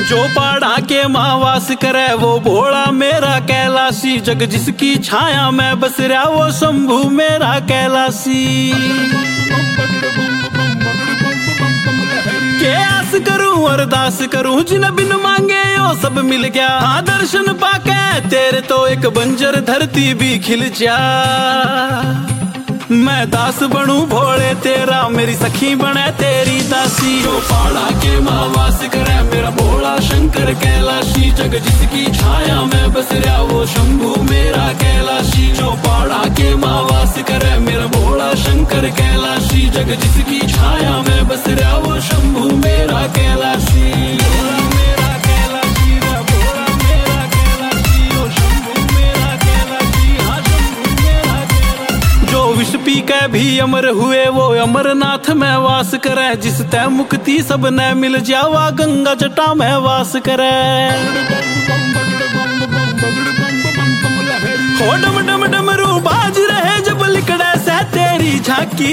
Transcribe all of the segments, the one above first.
जो पहाड़ा के माँ वास करे वो भोला मेरा कैलाशी, जग जिसकी छाया में बस रहा वो शंभू मेरा कैलाशी। के आस करूं अरदास करूं जिन बिन मांगे वो सब मिल गया। हाँ दर्शन पाके तेरे तो एक बंजर धरती भी खिल जा। मैं दास बनूं भोले तेरा, मेरी सखी बने तेरी दासी। जो पहाड़ा के माँ वास करे मेरा भोला शंकर कैलाशी, जग जिसकी छाया में बस रहा वो शंभू मेरा कैलाशी। जो पहाड़ा के माँ वास करे मेरा भोला शंकर कैलाशी, जग जिसकी छाया में बस रहा वो शंभू मेरा कैलाशी। विष पी के भी अमर हुए वो अमरनाथ में वास करे, जिस तय मुक्ति सब न मिल जावा गंगा जटा में वास करे। हो डम डम डमरू बाज रहे जब लिकड़े से तेरी झांकी।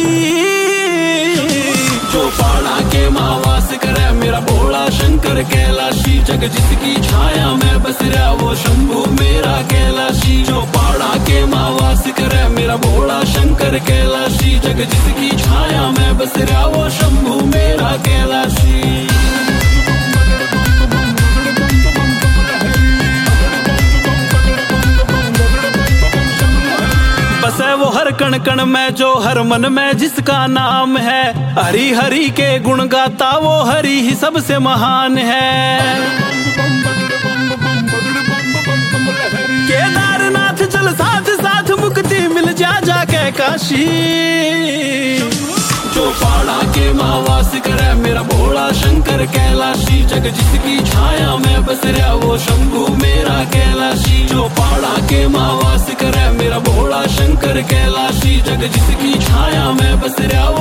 जो पहाड़ा के माँ वास करे मेरा भोला शंकर कैलाशी, जग जिसकी छाया में बस रहा वो शंभू मेरा कैलाशी। जो पहाड़ा के माँ वास करे मेरा भोला शंकर कैलाशी, जग जिसकी छाया में बस रहा वो शंभू मेरा कैलाशी। बस है वो हर कण कण में जो हर मन में जिसका नाम है। हरि हरि के गुण गाता वो हरि ही सबसे महान है। केदारनाथ चल साथ साथ मुक्ति मिल जा जाके काशी। जो पहाड़ा के माँ वास करे मेरा भोला शंकर कैलाशी, जग जिसकी छाया में बस रहा वो शंभू मेरा कैलाशी। जो पहाड़ा के माँ वास करे मेरा भोला शंकर कैलाशी, जग जिसकी छाया में बस रहा